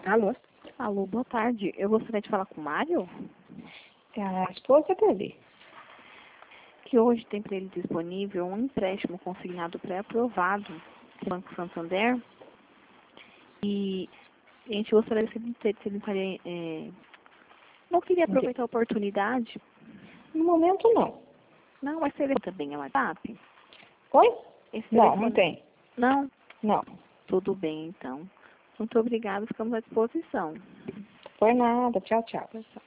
Alô? Alô, boa tarde. Eu gostaria de falar com o Mário, É a esposa dele. que hoje tem para ele disponível um empréstimo consignado pré-aprovado do Banco Santander. E a gente gostaria se ele faria, não queria aproveitar a oportunidade. No momento, não. Não, mas ele também é WhatsApp? Oi? Esse Não, telefone- não tem. Não? Não. Tudo bem, então. Muito obrigada, ficamos à disposição. Foi nada. Tchau, tchau. Tchau.